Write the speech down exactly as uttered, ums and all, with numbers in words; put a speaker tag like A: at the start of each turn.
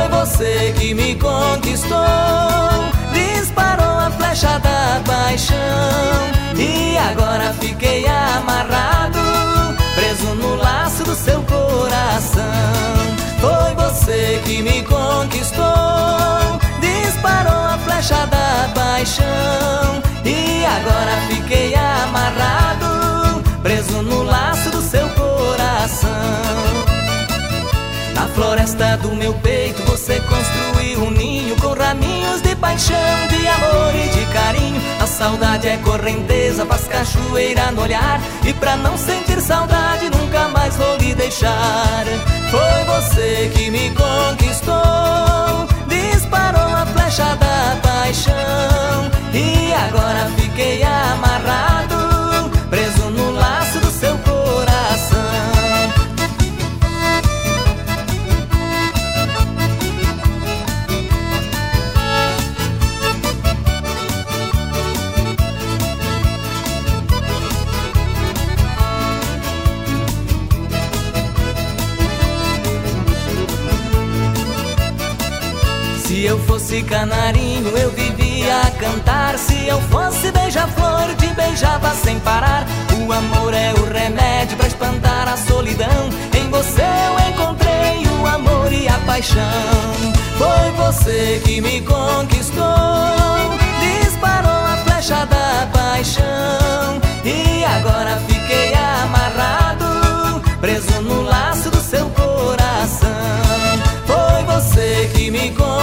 A: Foi você que me conquistou, disparou a flecha da paixão, e agora fiquei amarrado, preso no laço do seu coração. Foi você que me conquistou, disparou a flecha da paixão, e agora fiquei amarrado, preso no laço do seu coração. Na floresta do meu peito você construiu um ninho com raminhos de paixão, de amor e de carinho. A saudade é correnteza, faz cachoeira no olhar, e pra não sentir saudade nunca mais vou lhe deixar. Foi você que me conquistou, disparou a flecha da paixão, e agora fiquei amarrado, preso no laço do seu coração. Se eu fosse canarinho eu vivia a cantar, se eu fosse beija-flor te beijava sem parar. O amor é o remédio pra espantar a solidão, em você eu encontrei o amor e a paixão. Foi você que me conquistou, disparou a flecha da paixão, e agora fiquei amarrado, preso no laço do seu coração. Foi você que me conquistou,